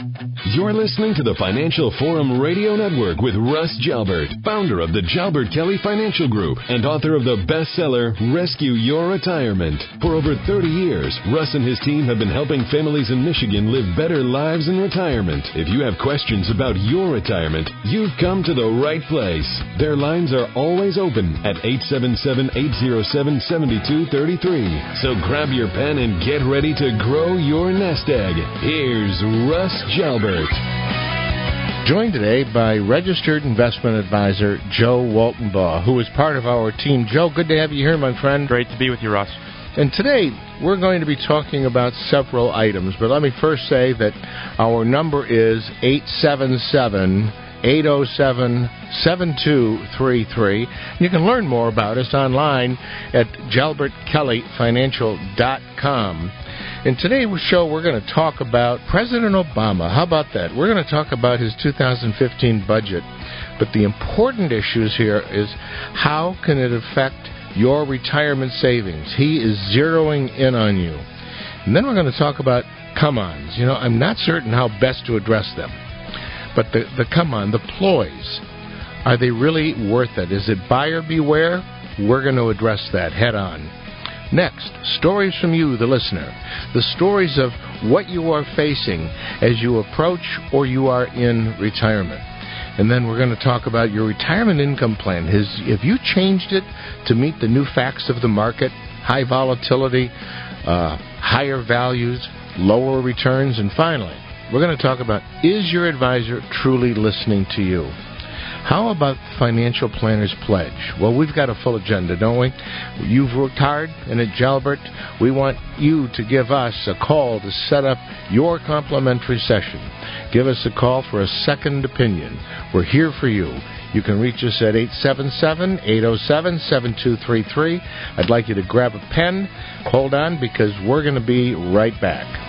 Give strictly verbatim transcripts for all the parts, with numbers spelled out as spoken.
You're listening to the Financial Forum Radio Network with Russ Jalbert, founder of the Jalbert Kelly Financial Group and author of the bestseller, Rescue Your Retirement. For over thirty years, Russ and his team have been helping families in Michigan live better lives in retirement. If you have questions about your retirement, you've come to the right place. Their lines are always open at eight seven seven, eight zero seven, seven two three three. So grab your pen and get ready to grow your nest egg. Here's Russ Jalbert. Joined today by registered investment advisor Joe Waltenbaugh, who is part of our team. Joe, good to have you here, my friend. Great to be with you, Russ. And today, we're going to be talking about several items, but let me first say that our number is eight seven seven, eight zero seven, seven two three three. You can learn more about us online at jalbert kelly financial dot com. In today's show, we're going to talk about President Obama. How about that? We're going to talk about his two thousand fifteen budget. But the important issues here is how can it affect your retirement savings? He is zeroing in on you. And then we're going to talk about come-ons. You know, I'm not certain how best to address them. But the, the come-on, the ploys, are they really worth it? Is it buyer beware? We're going to address that head-on. Next, stories from you, the listener. The stories of what you are facing as you approach or you are in retirement. And then we're going to talk about your retirement income plan. Has, have you changed it to meet the new facts of the market? High volatility, uh, higher values, lower returns. And finally, we're going to talk about, is your advisor truly listening to you? How about Financial Planner's Pledge? Well, we've got a full agenda, don't we? You've worked hard, and at Jalbert, we want you to give us a call to set up your complimentary session. Give us a call for a second opinion. We're here for you. You can reach us at eight seven seven, eight zero seven, seven two three three. I'd like you to grab a pen. Hold on, because we're going to be right back.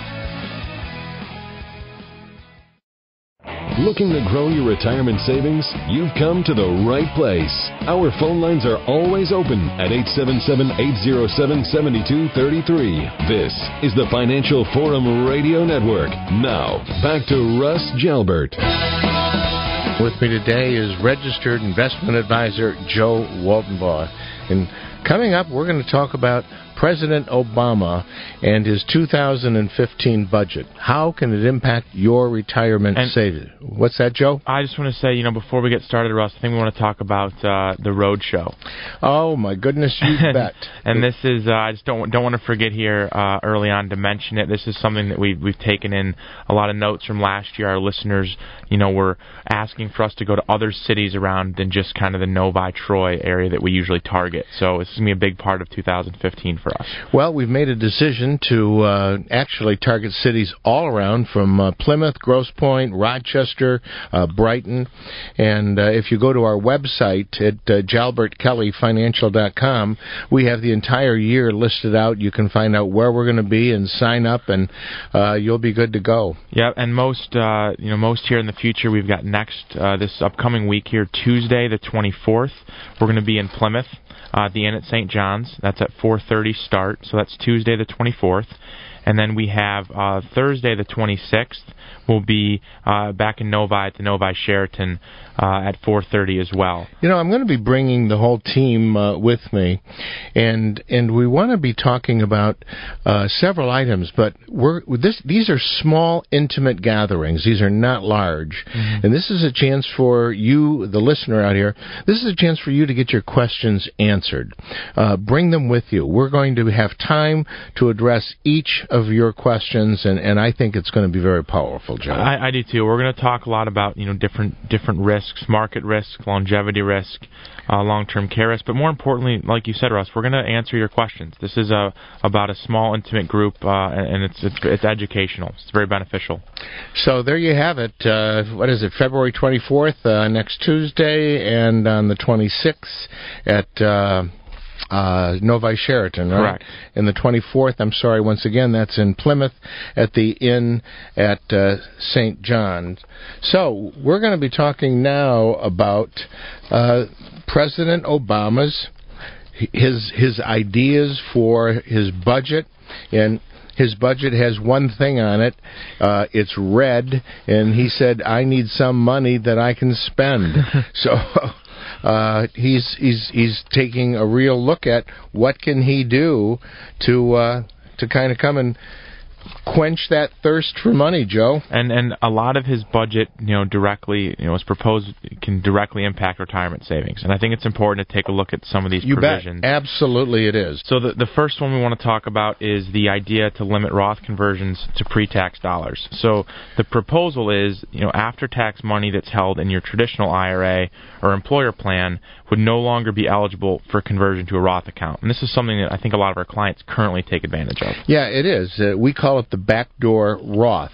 Looking to grow your retirement savings? You've come to the right place. Our phone lines are always open at eight seven seven, eight zero seven, seven two three three. This is the Financial Forum Radio Network. Now, back to Russ Jalbert. With me today is registered investment advisor Joe Waltenbaugh. And coming up, we're going to talk about President Obama and his two thousand fifteen budget. How can it impact your retirement and savings? What's that, Joe? I just want to say, you know, before we get started, Russ, I think we want to talk about uh, the road show. Oh, my goodness, you bet. And this is, uh, I just don't don't want to forget here uh, early on to mention it. This is something that we've, we've taken in a lot of notes from last year. Our listeners, you know, were asking for us to go to other cities around than just kind of the Novi, Troy area that we usually target. So this is going to be a big part of two thousand fifteen for us. Well, we've made a decision to uh, actually target cities all around, from uh, Plymouth, Grosse Pointe, Rochester, uh, Brighton. And uh, if you go to our website at uh, jalbert kelly financial dot com, we have the entire year listed out. You can find out where we're going to be and sign up, and uh, you'll be good to go. Yeah, and most, uh, you know, most here in the future, we've got next, uh, this upcoming week here, Tuesday the twenty-fourth, we're going to be in Plymouth. Uh, the Inn at Saint John's. That's at four thirty start, so that's Tuesday the twenty-fourth. And then we have uh, Thursday the twenty-sixth. We'll be uh, back in Novi at the Novi Sheraton uh, at four thirty as well. You know, I'm going to be bringing the whole team uh, with me, and and we want to be talking about uh, several items, but we're this these are small, intimate gatherings. These are not large, mm-hmm. and this is a chance for you, the listener out here, this is a chance for you to get your questions answered. Uh, bring them with you. We're going to have time to address each of your questions, and, and I think it's going to be very powerful, Joe. I, I do too. We're going to talk a lot about, you know, different different risks, market risk, longevity risk, uh, long-term care risk, but more importantly, like you said, Russ, we're going to answer your questions. This is a, about a small, intimate group, uh, and it's, it's it's educational. It's very beneficial. So there you have it. Uh, what is it, February twenty-fourth, uh, next Tuesday, and on the twenty-sixth at... Uh, Uh, Novi Sheraton, right? Correct. And the twenty-fourth, I'm sorry, once again, that's in Plymouth at the Inn at uh, Saint John's. So we're going to be talking now about uh, President Obama's, his his ideas for his budget. And his budget has one thing on it. Uh, it's red, and he said, I need some money that I can spend. so uh, he's he's he's taking a real look at what can he do to uh, to kind of come and quench that thirst for money, Joe. And and a lot of his budget, you know, directly, you know, is proposed can directly impact retirement savings. And I think it's important to take a look at some of these you provisions. Bet. Absolutely, it is. So the the first one we want to talk about is the idea to limit Roth conversions to pre-tax dollars. So the proposal is, you know, after-tax money that's held in your traditional I R A or employer plan would no longer be eligible for conversion to a Roth account. And this is something that I think a lot of our clients currently take advantage of. Yeah, it is. Uh, we call it the backdoor Roth.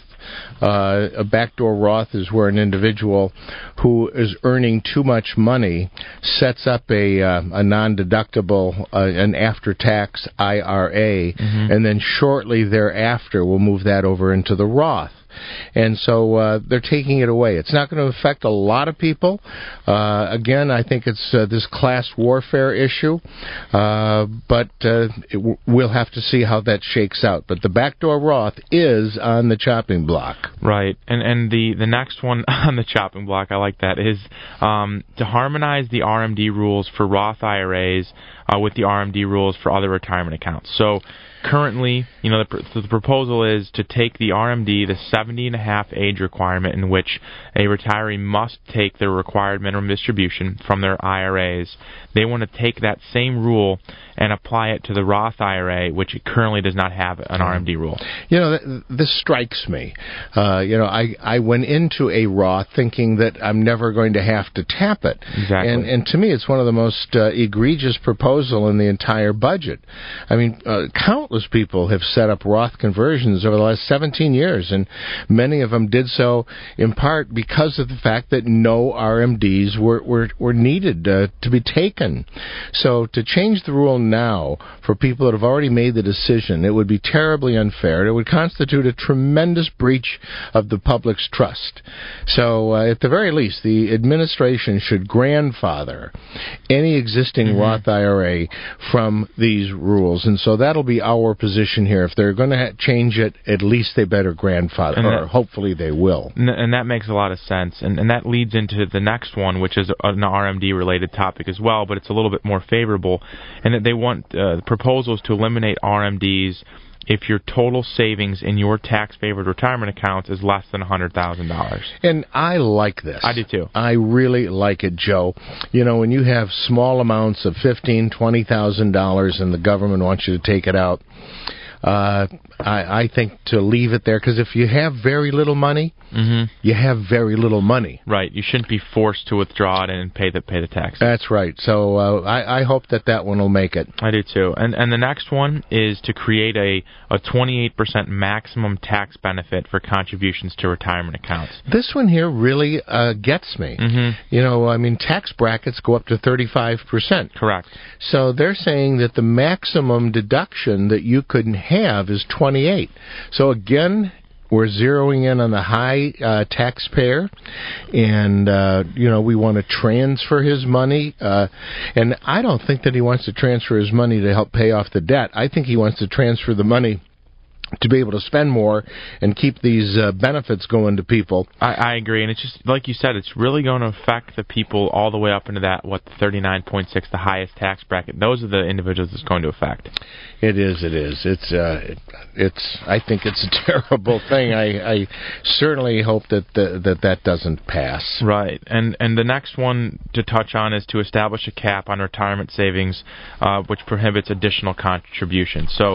Uh, a backdoor Roth is where an individual who is earning too much money sets up a uh, a non-deductible, uh, an after-tax I R A, mm-hmm. and then shortly thereafter will move that over into the Roth. And so uh, they're taking it away. It's not going to affect a lot of people. Uh, again, I think it's uh, this class warfare issue, uh, but uh, it w- we'll have to see how that shakes out. But the backdoor Roth is on the chopping block. Right. And and the, the next one on the chopping block, I like that, is um, to harmonize the R M D rules for Roth I R As uh, with the R M D rules for other retirement accounts. So currently, you know, the, the proposal is to take the R M D, the seventy and a half age requirement in which a retiree must take their required minimum distribution from their I R As. They want to take that same rule and apply it to the Roth I R A, which it currently does not have an R M D rule. You know, th- this strikes me. Uh, you know, I, I went into a Roth thinking that I'm never going to have to tap it. Exactly. And, and to me, it's one of the most uh, egregious proposal in the entire budget. I mean, uh, countless people have set up Roth conversions over the last seventeen years, and many of them did so in part because of the fact that no R M Ds were, were, were needed uh, to be taken. So to change the rule now for people that have already made the decision, it would be terribly unfair. It would constitute a tremendous breach of the public's trust. So uh, at the very least, the administration should grandfather any existing mm-hmm. Roth I R A from these rules. And so that'll be our position here. If they're going to ha- change it, at least they better grandfather, and or that, hopefully they will. And that makes a lot of sense. And, and that leads into the next one, which is an R M D-related topic as well, but it's a little bit more favorable, and that they want uh, proposals to eliminate R M Ds if your total savings in your tax-favored retirement accounts is less than one hundred thousand dollars. And I like this. I do too. I really like it, Joe. You know, when you have small amounts of fifteen thousand dollars, twenty thousand dollars and the government wants you to take it out, uh, I, I think to leave it there, because if you have very little money, mm-hmm. you have very little money. Right. You shouldn't be forced to withdraw it and pay the pay the tax. That's right. So uh, I, I hope that that one will make it. I do too. And and the next one is to create a, a twenty-eight percent maximum tax benefit for contributions to retirement accounts. This one here really uh, gets me. Mm-hmm. You know, I mean, tax brackets go up to thirty-five percent. Correct. So they're saying that the maximum deduction that you could have is twenty-eight. So again, we're zeroing in on the high uh, taxpayer, and uh, you know, we want to transfer his money. Uh, and I don't think that he wants to transfer his money to help pay off the debt. I think he wants to transfer the money to be able to spend more and keep these uh, benefits going to people. I, I agree, and it's just, like you said, it's really going to affect the people all the way up into that, what, the thirty-nine point six, the highest tax bracket. Those are the individuals it's going to affect. It is, it is. It's, uh, it, it's. I think it's a terrible thing. I, I certainly hope that the, that that doesn't pass. Right, and and the next one to touch on is to establish a cap on retirement savings, uh, which prohibits additional contributions. So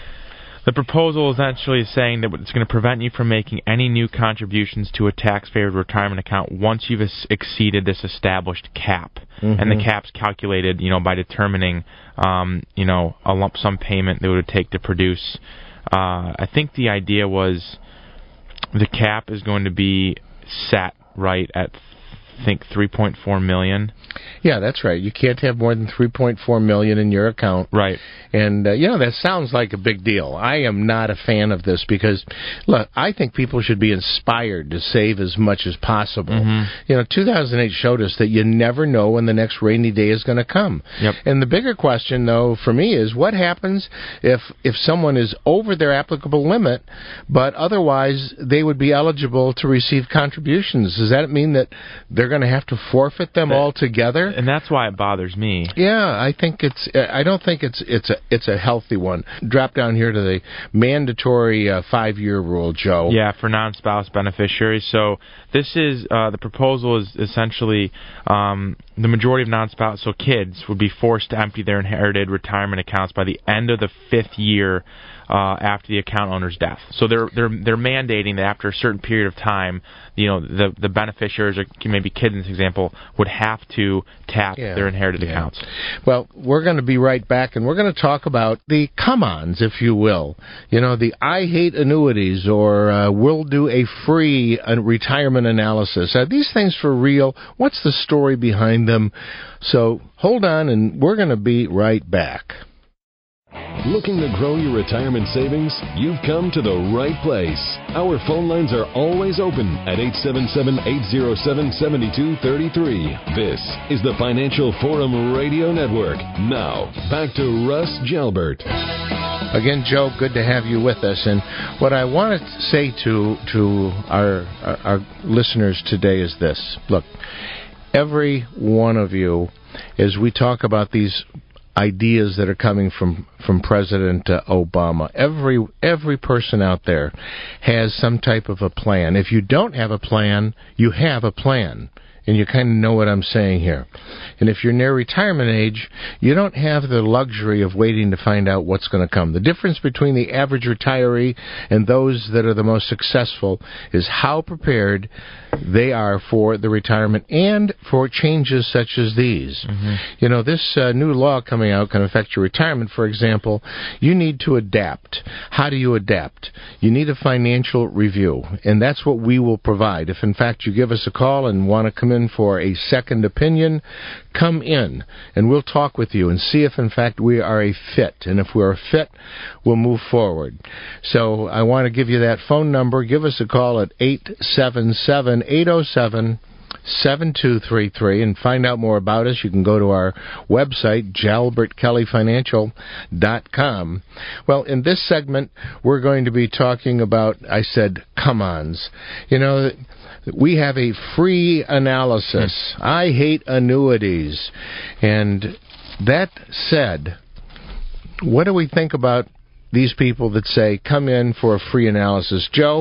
the proposal is actually saying that it's going to prevent you from making any new contributions to a tax-favored retirement account once you've exceeded this established cap. Mm-hmm. And the cap's calculated, you know, by determining, um, you know, a lump sum payment that it would take to produce. Uh, I think the idea was the cap is going to be set right at think three point four million. Yeah, that's right. You can't have more than three point four million in your account. Right. And, uh, you know, that sounds like a big deal. I am not a fan of this because, look, I think people should be inspired to save as much as possible. Mm-hmm. You know, two thousand eight showed us that you never know when the next rainy day is going to come. Yep. And the bigger question, though, for me is what happens if, if someone is over their applicable limit, but otherwise they would be eligible to receive contributions? Does that mean that they're going to have to forfeit them altogether? And that's why it bothers me. Yeah, I think it's. I don't think it's it's a it's a healthy one. Drop down here to the mandatory uh, five-year rule, Joe. Yeah, for non-spouse beneficiaries. So this is uh, the proposal is essentially um, the majority of non-spouse, so kids, would be forced to empty their inherited retirement accounts by the end of the fifth year uh, after the account owner's death. So they're they're they're mandating that after a certain period of time, you know, the the beneficiaries, or maybe kids in this example, would have to tap yeah. their inherited yeah. accounts. Well, we're going to be right back, and we're going to talk about the come-ons, if you will. You know, the I hate annuities, or uh, we'll do a free uh, retirement analysis. Are these things for real? What's the story behind them? So hold on, and we're going to be right back. Looking to grow your retirement savings? You've come to the right place. Our phone lines are always open at eight seven seven, eight zero seven, seven two three three. This is the Financial Forum Radio Network. Now, back to Russ Jalbert. Again, Joe, good to have you with us. And what I want to say to to our, our, our listeners today is this. Look, every one of you, as we talk about these ideas that are coming from, from President uh, Obama, every every person out there has some type of a plan. If you don't have a plan, you have a plan. And you kind of know what I'm saying here. And if you're near retirement age, you don't have the luxury of waiting to find out what's going to come. The difference between the average retiree and those that are the most successful is how prepared they are for the retirement and for changes such as these. Mm-hmm. You know, this uh, new law coming out can affect your retirement. For example, you need to adapt. How do you adapt? You need a financial review, and that's what we will provide. If, in fact, you give us a call and want to come in for a second opinion, come in, and we'll talk with you and see if, in fact, we are a fit. And if we're a fit, we'll move forward. So I want to give you that phone number. Give us a call at eight seven seven, eight oh seven, seven two three three and find out more about us. You can go to our website, jalbert kelly financial dot com. Well, in this segment, we're going to be talking about, I said, come-ons. You know, we have a free analysis. I hate annuities. And that said, what do we think about these people that say, come in for a free analysis? Joe,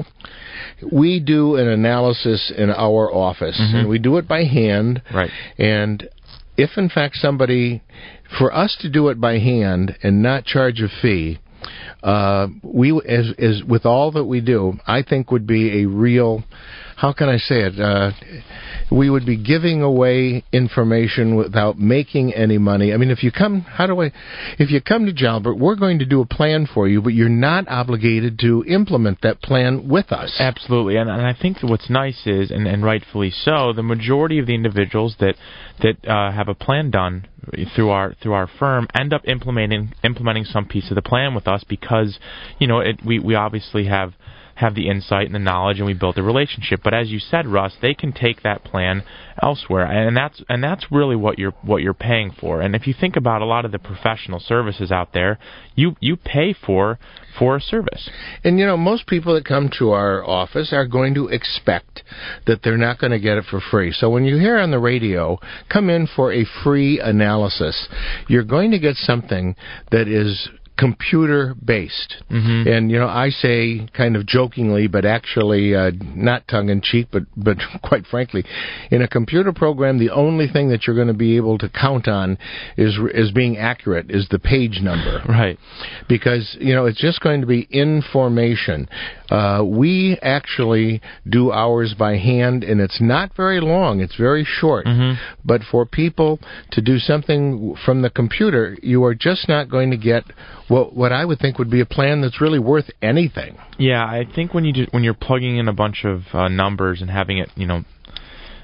we do an analysis in our office, mm-hmm. and we do it by hand. Right. And if, in fact, somebody, for us to do it by hand and not charge a fee, uh, we, as, as with all that we do, I think would be a real, how can I say it? Uh, we would be giving away information without making any money. I mean, if you come, how do I, if you come to Jalbert, we're going to do a plan for you, but you're not obligated to implement that plan with us. Absolutely, and, and I think that what's nice is, and, and rightfully so, the majority of the individuals that that uh, have a plan done through our through our firm end up implementing implementing some piece of the plan with us because, you know, it, we we obviously have. have the insight and the knowledge, and we built a relationship. But as you said, Russ, they can take that plan elsewhere, and that's and that's really what you're what you're paying for. And if you think about a lot of the professional services out there, you you pay for for a service. And you know, most people that come to our office are going to expect that they're not going to get it for free. So when you hear on the radio, come in for a free analysis, you're going to get something that is computer-based. Mm-hmm. And, you know, I say kind of jokingly, but actually uh, not tongue-in-cheek, but, but quite frankly, in a computer program, the only thing that you're going to be able to count on is is being accurate, is the page number. Right. Because, you know, it's just going to be information. Uh, we actually do ours by hand, and it's not very long. It's very short. Mm-hmm. But for people to do something from the computer, you are just not going to get what what I would think would be a plan that's really worth anything. Yeah, I think when you do, when you're plugging in a bunch of uh, numbers and having it, you know,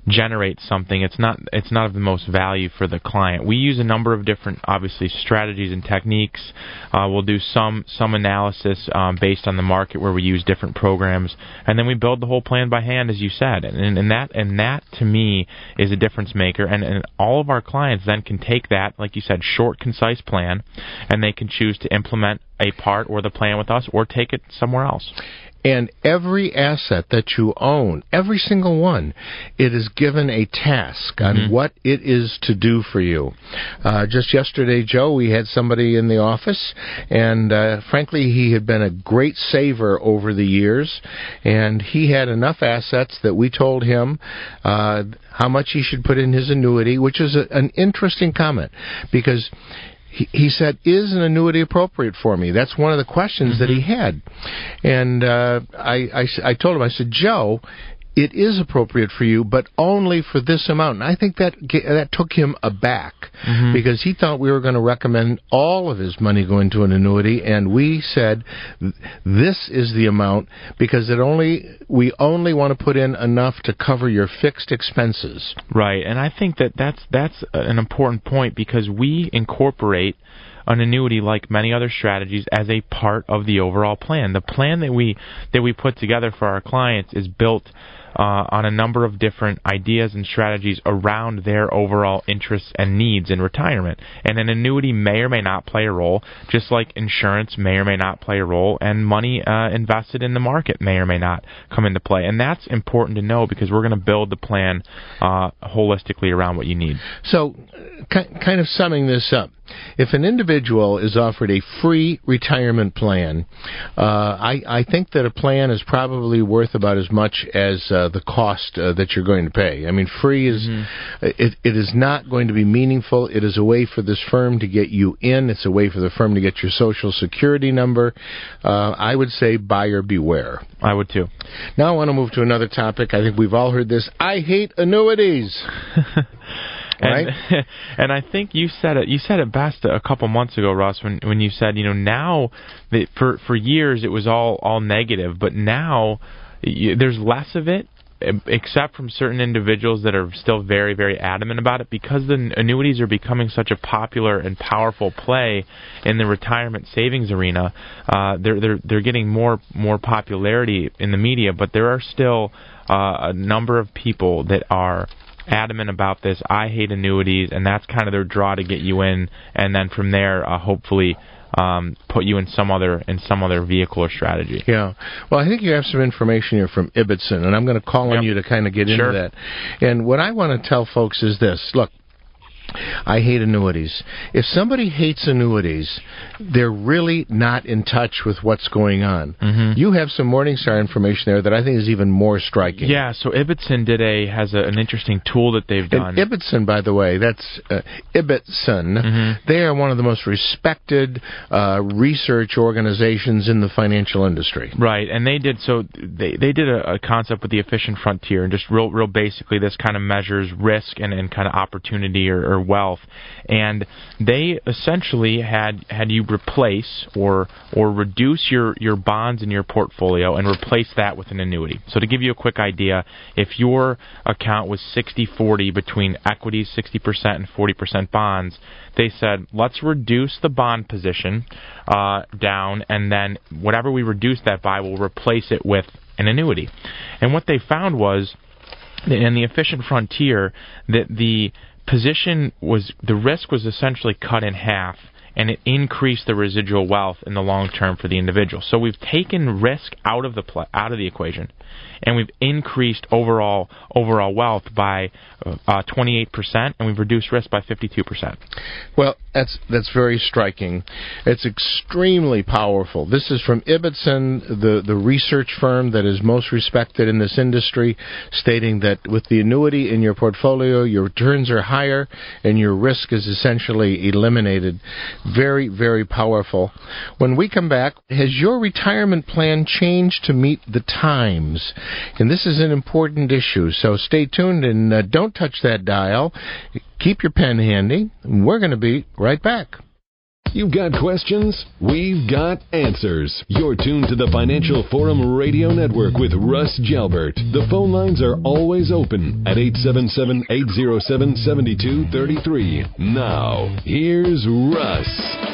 generate something, it's not it's not of the most value for the client. We use a number of different, obviously, strategies and techniques. Uh, we'll do some some analysis um, based on the market where we use different programs, and then we build the whole plan by hand, as you said. And, and that and that to me is a difference maker. And, and all of our clients then can take that, like you said, short, concise plan, and they can choose to implement a part or the plan with us, or take it somewhere else. And every asset that you own, every single one, it is given a task on mm-hmm. what it is to do for you. Uh, just yesterday, Joe, we had somebody in the office, and uh, frankly, he had been a great saver over the years, and he had enough assets that we told him uh, how much he should put in his annuity, which is a, an interesting comment, because He, he said, is an annuity appropriate for me? That's one of the questions mm-hmm. that he had. And uh, I, I, I told him, I said, Joe, it is appropriate for you, but only for this amount. And I think that that took him aback mm-hmm. because he thought we were going to recommend all of his money go into an annuity, and we said this is the amount because it only we only want to put in enough to cover your fixed expenses. Right, and I think that that's that's an important point because we incorporate an annuity, like many other strategies, as a part of the overall plan. The plan that we that we put together for our clients is built Uh, on a number of different ideas and strategies around their overall interests and needs in retirement. And an annuity may or may not play a role, just like insurance may or may not play a role, and money uh, invested in the market may or may not come into play. And that's important to know because we're going to build the plan uh, holistically around what you need. So, kind of summing this up, if an individual is offered a free retirement plan, uh, I, I think that a plan is probably worth about as much as uh, the cost uh, that you're going to pay. I mean, free is mm-hmm. it, it is not going to be meaningful. It is a way for this firm to get you in. It's a way for the firm to get your Social Security number. Uh, I would say buyer beware. I would too. Now I want to move to another topic. I think we've all heard this. I hate annuities. Right? And, and I think you said it. You said it best a couple months ago, Russ, when when you said, you know, now that for for years it was all all negative, but now you, there's less of it, except from certain individuals that are still very very adamant about it, because the annuities are becoming such a popular and powerful play in the retirement savings arena. Uh, they're they're they're getting more more popularity in the media, but there are still uh, a number of people that are adamant about this. I hate annuities, and that's kind of their draw to get you in, and then from there, uh, hopefully, um, put you in some other in some other vehicle or strategy. Yeah. Well, I think you have some information here from Ibbotson, and I'm going to call yep. on you to kind of get sure. into that. And what I want to tell folks is this: look, I hate annuities. If somebody hates annuities, they're really not in touch with what's going on. Mm-hmm. You have some Morningstar information there that I think is even more striking. Yeah, so Ibbotson did a, has a, an interesting tool that they've done. And Ibbotson, by the way, that's uh, Ibbotson. Mm-hmm. They are one of the most respected uh, research organizations in the financial industry. Right, and they did, so they, they did a, a concept with the Efficient Frontier, and just real, real basically this kind of measures risk and, and kind of opportunity or, or wealth, and they essentially had had you replace or or reduce your, your bonds in your portfolio and replace that with an annuity. So to give you a quick idea, if your account was sixty forty between equities, sixty percent, and forty percent bonds, they said, let's reduce the bond position uh, down, and then whatever we reduce that by, we'll replace it with an annuity. And what they found was, in the Efficient Frontier, that the position was, the risk was essentially cut in half, and it increased the residual wealth in the long term for the individual. So we've taken risk out of the pl- out of the equation, and we've increased overall overall wealth by uh, twenty-eight percent, and we've reduced risk by fifty-two percent. Well, that's that's very striking. It's extremely powerful. This is from Ibbotson, the, the research firm that is most respected in this industry, stating that with the annuity in your portfolio, your returns are higher and your risk is essentially eliminated. Very, very powerful. When we come back, has your retirement plan changed to meet the times? And this is an important issue, so stay tuned and uh, don't touch that dial. Keep your pen handy. We're going to be right back. You've got questions? We've got answers. You're tuned to the Financial Forum Radio Network with Russ Jalbert. The phone lines are always open at eight seven seven, eight zero seven, seven two three three. Now, here's Russ.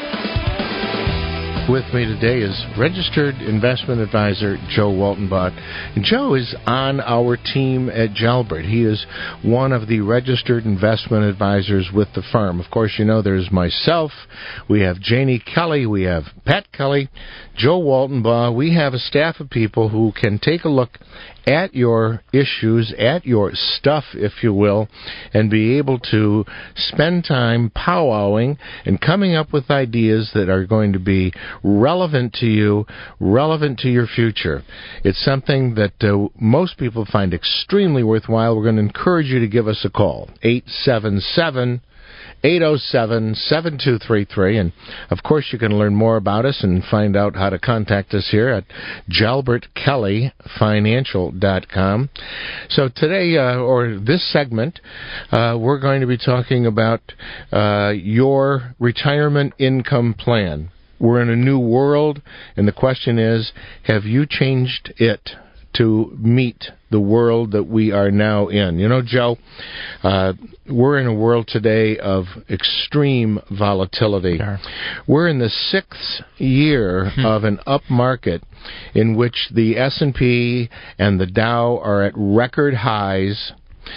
With me today is registered investment advisor Joe Waltenbach. And Joe is on our team at Jalbert. He is one of the registered investment advisors with the firm. Of course, you know there's myself, we have Janie Kelly, we have Pat Kelly, Joe Waltenbach. We have a staff of people who can take a look at your issues, at your stuff, if you will, and be able to spend time powwowing and coming up with ideas that are going to be relevant to you, relevant to your future. It's something that uh, most people find extremely worthwhile. We're going to encourage you to give us a call, eight seven seven, eight oh seven, seven two three three. And, of course, you can learn more about us and find out how to contact us here at jalbert kelly financial dot com. So today, uh, or this segment, uh, we're going to be talking about uh, your retirement income plan. We're in a new world, and the question is, have you changed it to meet the world that we are now in? You know, Joe, uh, we're in a world today of extreme volatility. Sure. We're in the sixth year hmm. of an up market in which the S and P and the Dow are at record highs,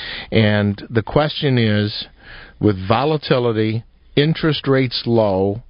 and the question is, with volatility, interest rates low,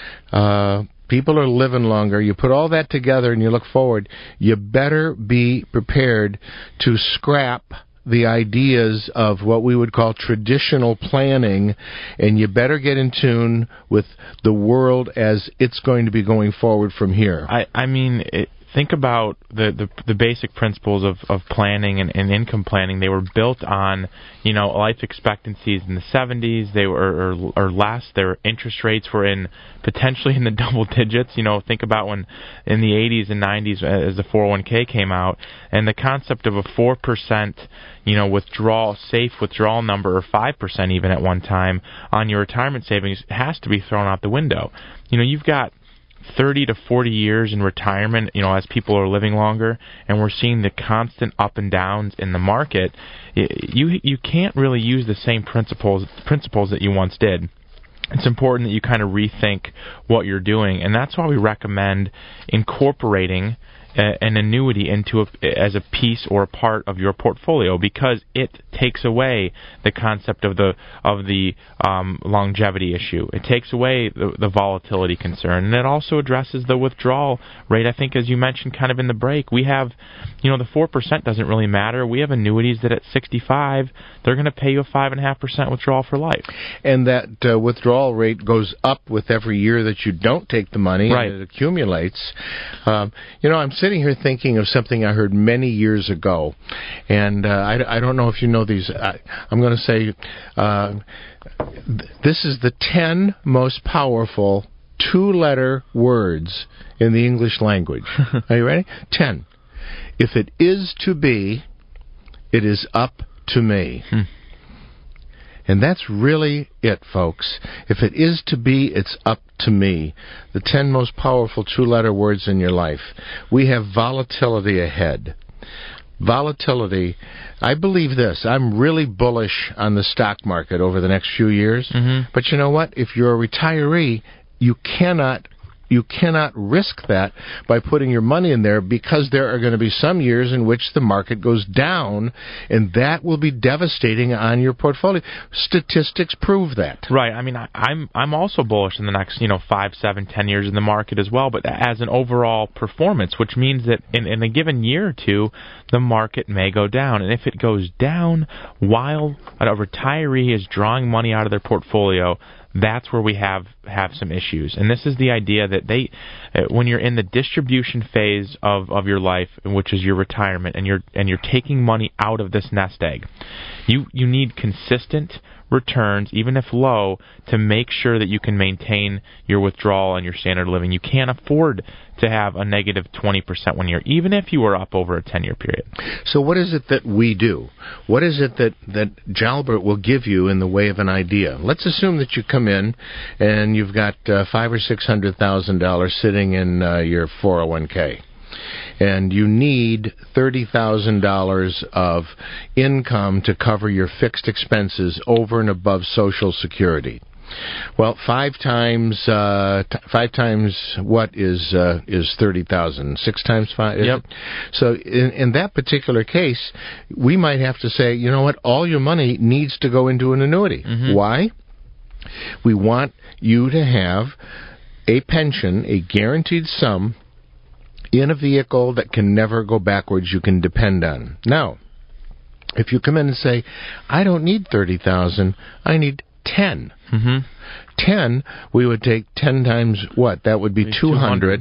Uh, people are living longer. You put all that together and you look forward, you better be prepared to scrap the ideas of what we would call traditional planning, and you better get in tune with the world as it's going to be going forward from here. I, I mean, it, think about the, the the basic principles of, of planning and, and income planning. They were built on, you know, life expectancies in the seventies. They were or, or less. Their interest rates were in potentially in the double digits. You know, think about when in the eighties and nineties as the four oh one k came out, and the concept of a four percent, you know, withdrawal, safe withdrawal number, or five percent even at one time on your retirement savings has to be thrown out the window. You know, you've got thirty to forty years in retirement, you know, as people are living longer, and we're seeing the constant up and downs in the market. You you can't really use the same principles principles that you once did. It's important that you kind of rethink what you're doing, and that's why we recommend incorporating an annuity into a, as a piece or a part of your portfolio, because it takes away the concept of the of the um, longevity issue. It takes away the, the volatility concern, and it also addresses the withdrawal rate. I think, as you mentioned, kind of in the break, we have, you know, the four percent doesn't really matter. We have annuities that at sixty-five, they're going to pay you a five and a half percent withdrawal for life, and that uh, withdrawal rate goes up with every year that you don't take the money, right. And it accumulates. Um, you know, I'm sitting here thinking of something I heard many years ago, and uh, I, I don't know if you know these. I, I'm going to say uh, th- this is the ten most powerful two-letter words in the English language. Are you ready? Ten. If it is to be, it is up to me. Hmm. And that's really it, folks. If it is to be, it's up to me. The ten most powerful two-letter words in your life. We have volatility ahead. Volatility. I believe this. I'm really bullish on the stock market over the next few years. Mm-hmm. But you know what? If you're a retiree, you cannot You cannot risk that by putting your money in there, because there are going to be some years in which the market goes down, and that will be devastating on your portfolio. Statistics prove that. Right. I mean, I, I'm I'm also bullish in the next, you know, five, seven, ten years in the market as well, but as an overall performance, which means that in, in a given year or two, the market may go down. And if it goes down while a retiree is drawing money out of their portfolio, that's where we have, have some issues. And this is the idea that they, uh, when you're in the distribution phase of, of your life, which is your retirement, and you're and you're taking money out of this nest egg, You you need consistent returns, even if low, to make sure that you can maintain your withdrawal and your standard of living. You can't afford to have a negative twenty percent one year, even if you were up over a ten-year period. So what is it that we do? What is it that, that Jalbert will give you in the way of an idea? Let's assume that you come in and you've got uh, five or six hundred thousand dollars sitting in uh, your four oh one k. And you need thirty thousand dollars of income to cover your fixed expenses over and above Social Security. Well, five times uh, t- five times what is uh, is thirty thousand? Six times five. Yep. So in, in that particular case, we might have to say, you know what? All your money needs to go into an annuity. Mm-hmm. Why? We want you to have a pension, a guaranteed sum, in a vehicle that can never go backwards, you can depend on. Now, if you come in and say, I don't need thirty thousand, I need ten. Mm-hmm. ten, we would take ten times what? That would be two hundred.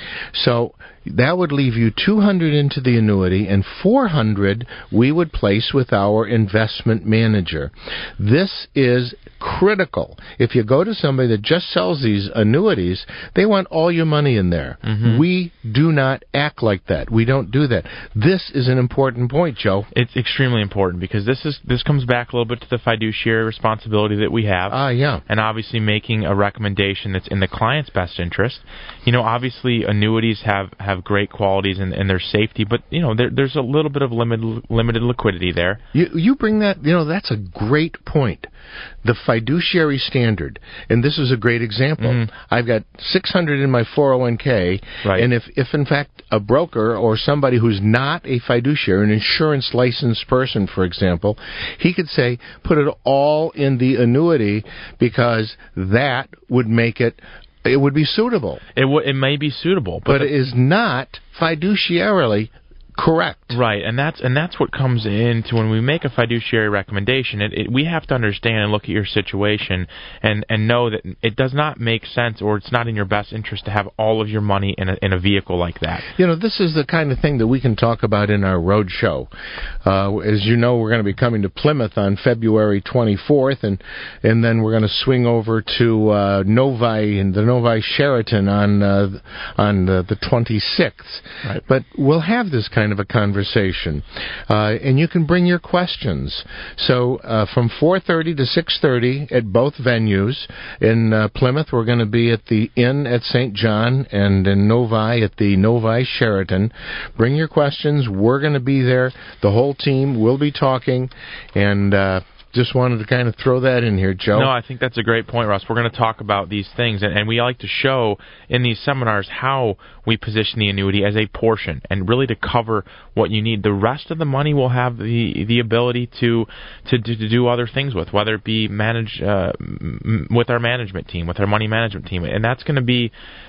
So that would leave you two hundred into the annuity, and four hundred we would place with our investment manager. This is critical. If you go to somebody that just sells these annuities, they want all your money in there. Mm-hmm. We do not act like that. We don't do that. This is an important point, Joe. It's extremely important because this is this comes back a little bit to the fiduciary responsibility that we have. Ah, uh, yeah. And obviously making a recommendation that's in the client's best interest. You know, obviously annuities have, have great qualities in, in their safety, but, you know, there, there's a little bit of limited, limited liquidity there. You, you bring that, you know, that's a great point. The fiduciary standard, and this is a great example. Mm-hmm. I've got six hundred in my four oh one k, right. And if, if in fact a broker or somebody who's not a fiduciary, an insurance licensed person, for example, he could say, put it all in the annuity because that would make it, it would be suitable. It w- it may be suitable, but, but the- it is not fiduciarily correct. Right, and that's and that's what comes into when we make a fiduciary recommendation. It, it, we have to understand and look at your situation and, and know that it does not make sense, or it's not in your best interest to have all of your money in a in a vehicle like that. You know, this is the kind of thing that we can talk about in our road show. Uh, as you know, we're going to be coming to Plymouth on February twenty-fourth, and and then we're going to swing over to uh, Novi and the Novi Sheraton on uh, on the, the twenty-sixth. Right. But we'll have this kind of a conversation, uh, and you can bring your questions. So uh, from four thirty to six thirty at both venues. In uh, Plymouth, we're going to be at the Inn at Saint John, and in Novi at the Novi Sheraton. Bring your questions. We're going to be there. The whole team will be talking, and uh, just wanted to kind of throw that in here, Joe. No, I think that's a great point, Russ. We're going to talk about these things, and, and we like to show in these seminars how we position the annuity as a portion and really to cover what you need. The rest of the money will have the the ability to to, to do other things with, whether it be manage uh, m- with our management team, with our money management team, and that's going to be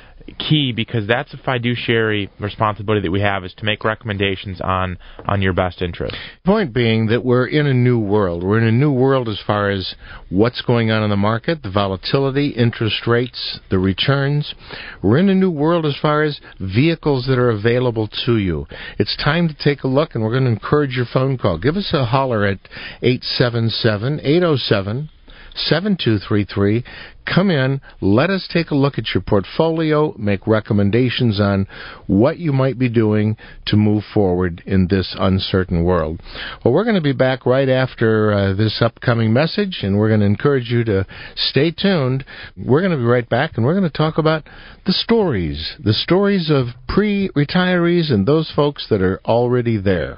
key because that's a fiduciary responsibility that we have, is to make recommendations on on your best interest. Point being that we're in a new world. We're in a new world as far as what's going on in the market, the volatility, interest rates, the returns. We're in a new world as far as vehicles that are available to you. It's time to take a look, and we're going to encourage your phone call. Give us a holler at eight seven seven, eight oh seven, seven two three three. Come in, let us take a look at your portfolio, make recommendations on what you might be doing to move forward in this uncertain world. Well, we're going to be back right after uh, this upcoming message, and we're going to encourage you to stay tuned. We're going to be right back, and we're going to talk about the stories, the stories of pre-retirees and those folks that are already there.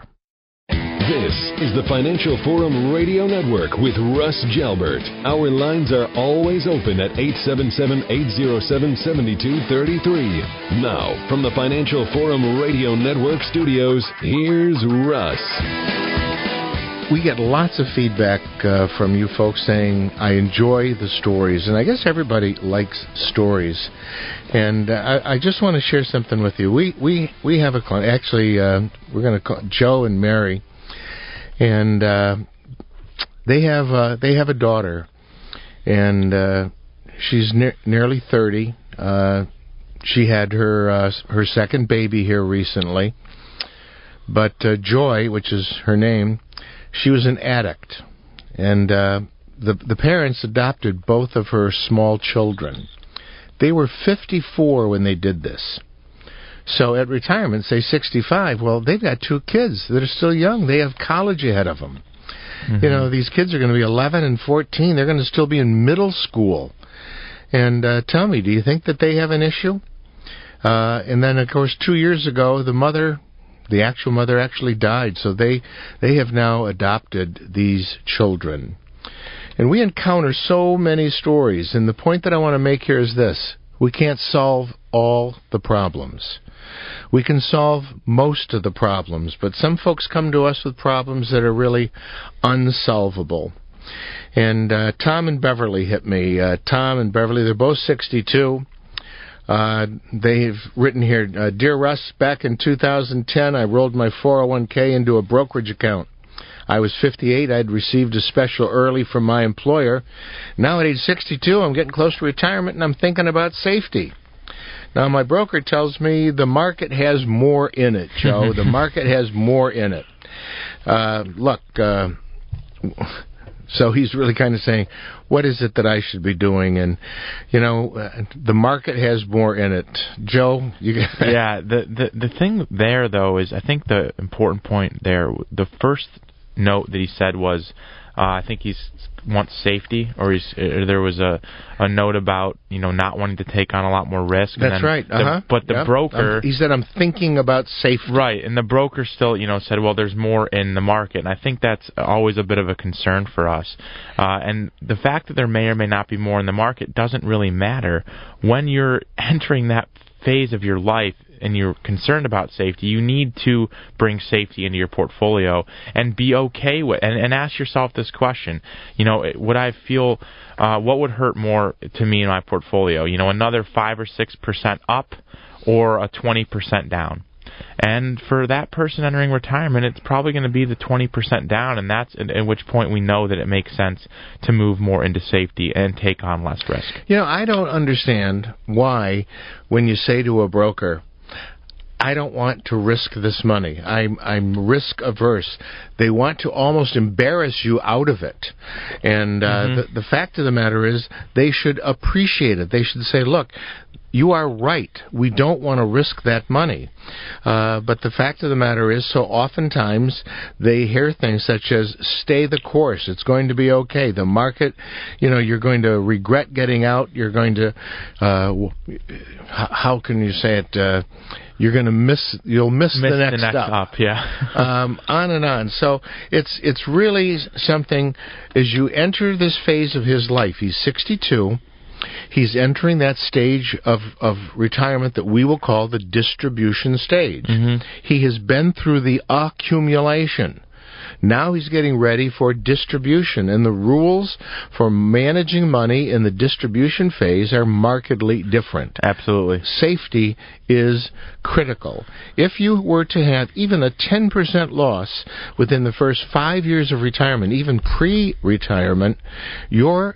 This is the Financial Forum Radio Network with Russ Jalbert. Our lines are always open at eight seven seven, eight oh seven, seven two three three. Now, from the Financial Forum Radio Network studios, here's Russ. We get lots of feedback uh, from you folks saying, I enjoy the stories. And I guess everybody likes stories. And uh, I, I just want to share something with you. We we, we have a client. Actually, uh, we're going to call Joe and Mary. And uh, they have uh, they have a daughter, and uh, she's ne- nearly thirty. Uh, she had her uh, her second baby here recently. But uh, Joy, which is her name, She was an addict, and uh, the the parents adopted both of her small children. They were fifty-four when they did this. So at retirement, say sixty-five, well, they've got two kids that are still young. They have college ahead of them. Mm-hmm. You know, these kids are going to be eleven and fourteen. They're going to still be in middle school. And uh, tell me, do you think that they have an issue? Uh, and then, of course, two years ago, the mother, the actual mother, actually died. So they they have now adopted these children. And we encounter so many stories. And the point that I want to make here is this. We can't solve all the problems. We can solve most of the problems, but some folks come to us with problems that are really unsolvable. And uh, Tom and Beverly hit me. Uh, Tom and Beverly, they're both sixty-two. Uh, they've written here, uh, Dear Russ, back in two thousand ten, I rolled my four oh one k into a brokerage account. I was fifty-eight. I'd received a special early from my employer. Now at age sixty-two, I'm getting close to retirement, and I'm thinking about safety. Now, my broker tells me the market has more in it, Joe. The market has more in it. Uh, look, uh, so he's really kind of saying, what is it that I should be doing? And, you know, uh, the market has more in it. Joe? You yeah, the, the, the thing there, though, is I think the important point there, the first note that he said was, uh, I think he wants safety, or he's, or there was a, a note about, you know, not wanting to take on a lot more risk. That's and right. Uh-huh. The, but the yep. broker... Um, he said, I'm thinking about safety. Right, and the broker still, you know, said, well, there's more in the market, and I think that's always a bit of a concern for us. Uh, and the fact that there may or may not be more in the market doesn't really matter. When you're entering that phase of your life and you're concerned about safety, you need to bring safety into your portfolio and be okay with, and, and ask yourself this question, you know, would I feel, uh, what would hurt more to me in my portfolio? You know, another five or six percent up or a twenty percent down? And for that person entering retirement, it's probably going to be the twenty percent down, and that's at, at which point we know that it makes sense to move more into safety and take on less risk. You know, I don't understand why when you say to a broker, I don't want to risk this money. I'm I'm risk averse. They want to almost embarrass you out of it. And uh, mm-hmm. the, the fact of the matter is they should appreciate it. They should say, look, you are right. We don't want to risk that money. Uh, but the fact of the matter is, so oftentimes they hear things such as, stay the course. It's going to be okay. The market, you know, you're going to regret getting out. You're going to, uh, how can you say it? Uh, you're going to miss, you'll miss, miss the next, the next up. up. Yeah. um, on and on. So it's, it's really something, as you enter this phase of his life, he's sixty-two. He's entering that stage of, of retirement that we will call the distribution stage. Mm-hmm. He has been through the accumulation. Now he's getting ready for distribution, and the rules for managing money in the distribution phase are markedly different. Absolutely. Safety is critical. If you were to have even a ten percent loss within the first five years of retirement, even pre-retirement, your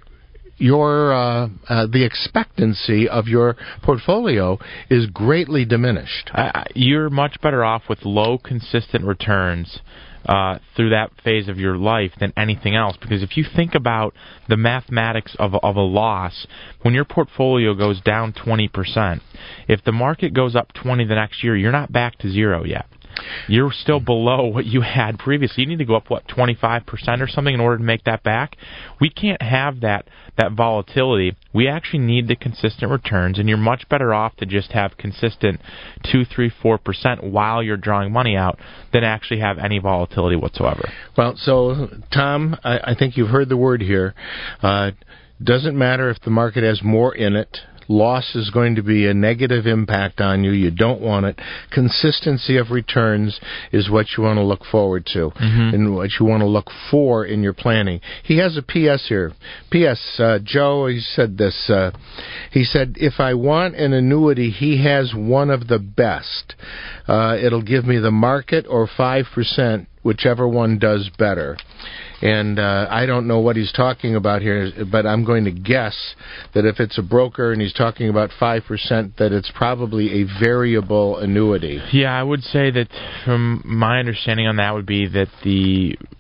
your uh, uh, the expectancy of your portfolio is greatly diminished. Uh, you're much better off with low, consistent returns uh, through that phase of your life than anything else. Because if you think about the mathematics of, of a loss, when your portfolio goes down twenty percent, if the market goes up twenty the next year, you're not back to zero yet. You're still below what you had previously. You need to go up, what, twenty-five percent or something in order to make that back? We can't have that that volatility. We actually need the consistent returns, and you're much better off to just have consistent two, three, four percent while you're drawing money out than actually have any volatility whatsoever. Well, so, Tom, I, I think you've heard the word here. Uh, doesn't matter if the market has more in it. Loss is going to be a negative impact on you. You don't want it. Consistency of returns is what you want to look forward to, mm-hmm. and what you want to look for in your planning. He has a P S here. P S Uh, Joe, he said this. Uh, he said, if I want an annuity, he has one of the best. Uh, it'll give me the market or five percent, whichever one does better. And uh, I don't know what he's talking about here, but I'm going to guess that if it's a broker and he's talking about five percent, that it's probably a variable annuity. Yeah, I would say that from my understanding on that would be that the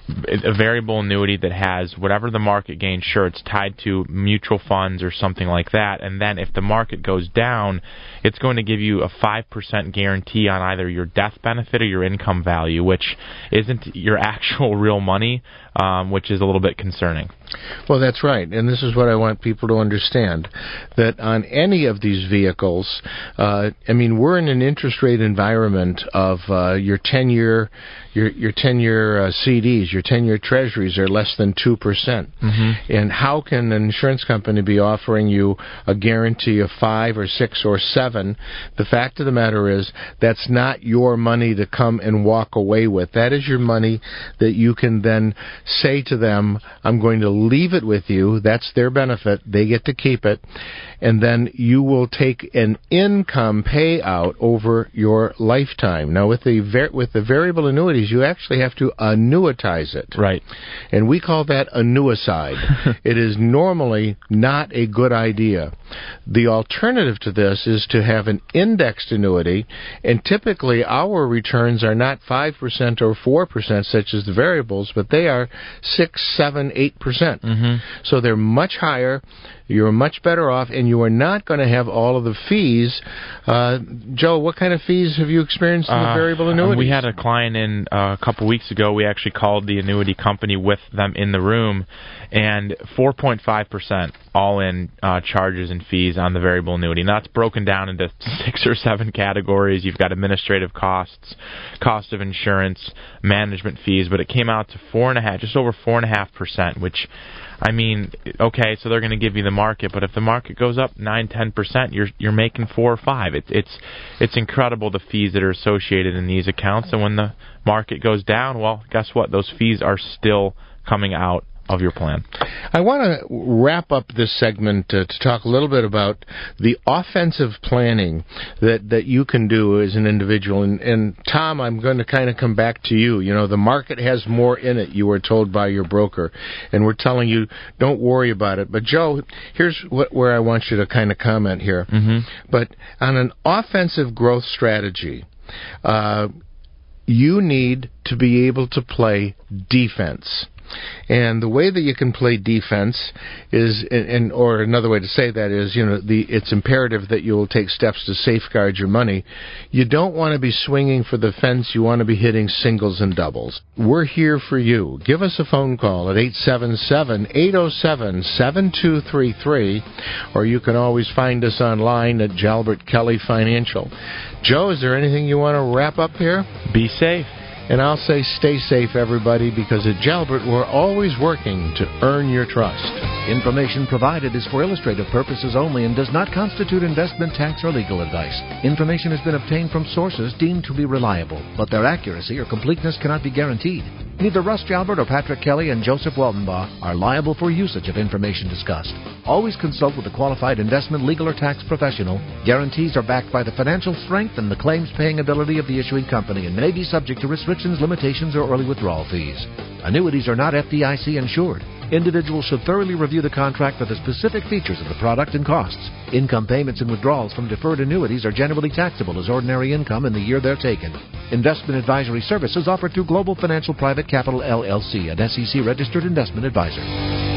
a variable annuity that has whatever the market gains, sure, it's tied to mutual funds or something like that, and then if the market goes down, it's going to give you a five percent guarantee on either your death benefit or your income value, which isn't your actual real money, um, which is a little bit concerning. Well, that's right, and this is what I want people to understand, that on any of these vehicles, uh, I mean, we're in an interest rate environment of uh, your ten-year your your ten-year uh, C Ds, your ten-year treasuries are less than two percent. Mm-hmm. And how can an insurance company be offering you a guarantee of five or six or seven? The fact of the matter is that's not your money to come and walk away with. That is your money that you can then say to them, I'm going to leave it with you. That's their benefit. They get to keep it. And then you will take an income payout over your lifetime. Now, with the var- with the variable annuities, you actually have to annuitize it. Right. And we call that annuicide. It is normally not a good idea. The alternative to this is to have an indexed annuity, and typically our returns are not five percent or four percent, such as the variables, but they are six, seven, eight percent. Mm-hmm. So they're much higher. You're much better off, and you are not going to have all of the fees. Uh, Joe, what kind of fees have you experienced in the uh, variable annuities? We had a client in uh, a couple weeks ago. We actually called the annuity company with them in the room, and four point five percent all-in uh, charges and fees on the variable annuity. And that's broken down into six or seven categories. You've got administrative costs, cost of insurance, management fees, but it came out to four and a half, just over four and a half percent, which, I mean, okay, so they're going to give you the market, but if the market goes up nine, ten percent, you're you're making four or five. It, it's it's incredible the fees that are associated in these accounts, and when the market goes down, well, guess what? Those fees are still coming out of your plan. I want to wrap up this segment uh, to talk a little bit about the offensive planning that, that you can do as an individual. And, and Tom, I'm going to kind of come back to you. You know, the market has more in it, you were told by your broker, and we're telling you, don't worry about it. But Joe, here's what, where I want you to kind of comment here. Mm-hmm. But on an offensive growth strategy, uh, you need to be able to play defense. And the way that you can play defense is, and or another way to say that is, you know, the it's imperative that you will take steps to safeguard your money. You don't want to be swinging for the fence. You want to be hitting singles and doubles. We're here for you. Give us a phone call at eight seven seven, eight oh seven, seven two three three, or you can always find us online at Jalbert Kelly Financial. Joe, is there anything you want to wrap up here? Be safe. And I'll say stay safe, everybody, because at Jalbert, we're always working to earn your trust. Information provided is for illustrative purposes only and does not constitute investment, tax, or legal advice. Information has been obtained from sources deemed to be reliable, but their accuracy or completeness cannot be guaranteed. Neither Russ Jalbert or Patrick Kelly and Joseph Waltenbaugh are liable for usage of information discussed. Always consult with a qualified investment, legal, or tax professional. Guarantees are backed by the financial strength and the claims-paying ability of the issuing company and may be subject to restrictions, limitations, or early withdrawal fees. Annuities are not F D I C insured. Individuals should thoroughly review the contract for the specific features of the product and costs. Income payments and withdrawals from deferred annuities are generally taxable as ordinary income in the year they're taken. Investment advisory services offered through Global Financial Private Capital, L L C, an S E C-registered investment advisor.